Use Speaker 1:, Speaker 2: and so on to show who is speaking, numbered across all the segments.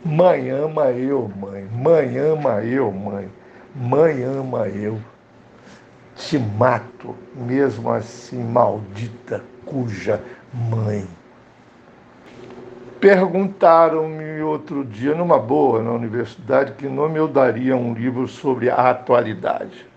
Speaker 1: Mãe ama eu, mãe. Mãe ama eu, mãe. Mãe ama eu. Te mato, mesmo assim, maldita cuja mãe. Perguntaram-me outro dia, numa boa, na universidade, que nome eu daria a um livro sobre a atualidade.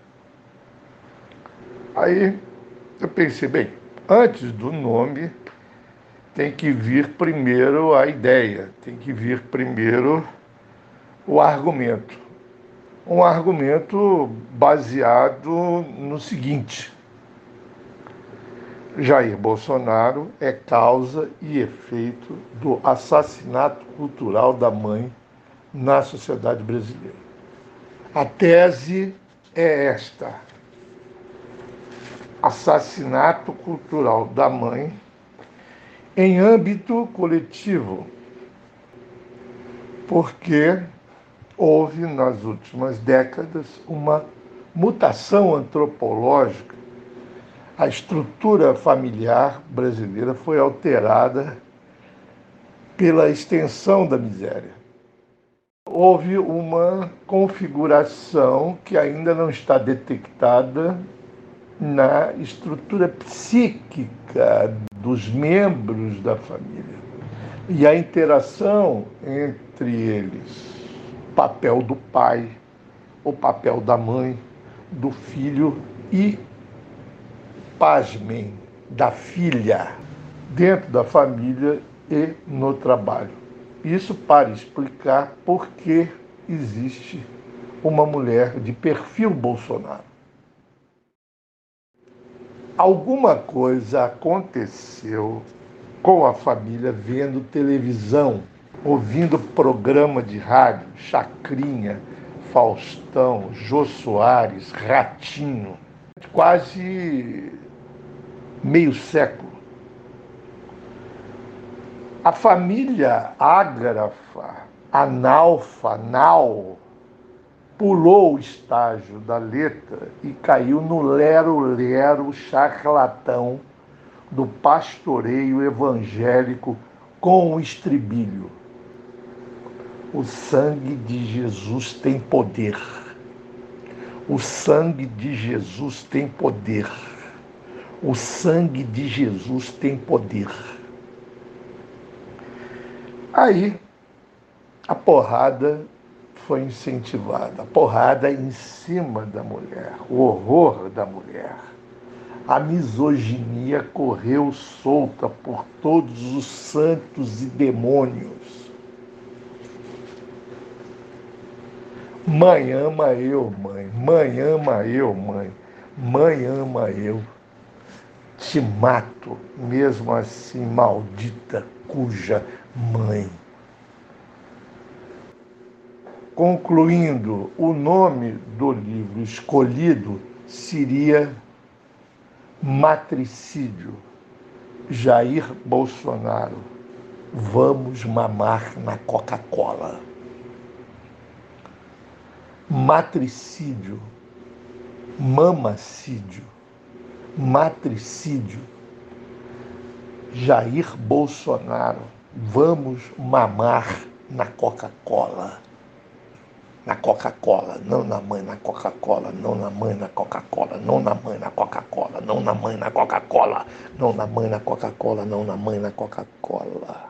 Speaker 1: Aí eu pensei, bem, antes do nome tem que vir primeiro a ideia, tem que vir primeiro o argumento. Um argumento baseado no seguinte: Jair Bolsonaro é causa e efeito do assassinato cultural da mãe na sociedade brasileira. A tese é esta: assassinato cultural da mãe em âmbito coletivo, porque houve nas últimas décadas uma mutação antropológica. A estrutura familiar brasileira foi alterada pela extensão da miséria. Houve uma configuração que ainda não está detectada na estrutura psíquica dos membros da família. E a interação entre eles, o papel do pai, o papel da mãe, do filho e, pasmem, da filha, dentro da família e no trabalho. Isso para explicar por que existe uma mulher de perfil Bolsonaro. Alguma coisa aconteceu com a família vendo televisão, ouvindo programa de rádio, Chacrinha, Faustão, Jô Soares, Ratinho, quase meio século. A família ágrafa, analfa, pulou o estágio da letra e caiu no lero-lero charlatão do pastoreio evangélico com o estribilho. O sangue de Jesus tem poder. O sangue de Jesus tem poder. O sangue de Jesus tem poder. Aí, a porrada foi incentivada, a porrada em cima da mulher, o horror da mulher. A misoginia correu solta por todos os santos e demônios. Mãe ama eu, mãe. Mãe ama eu, mãe. Mãe ama eu. Te mato, mesmo assim, maldita cuja mãe. Concluindo, o nome do livro escolhido seria Matricídio. Jair Bolsonaro, vamos mamar na Coca-Cola. Matricídio, mamacídio, matricídio. Jair Bolsonaro, vamos mamar na Coca-Cola. Na Coca-Cola, não na mãe na Coca-Cola, não na mãe na Coca-Cola, não na mãe na Coca-Cola, não na mãe na Coca-Cola, não na mãe na Coca-Cola, não na mãe na Coca-Cola.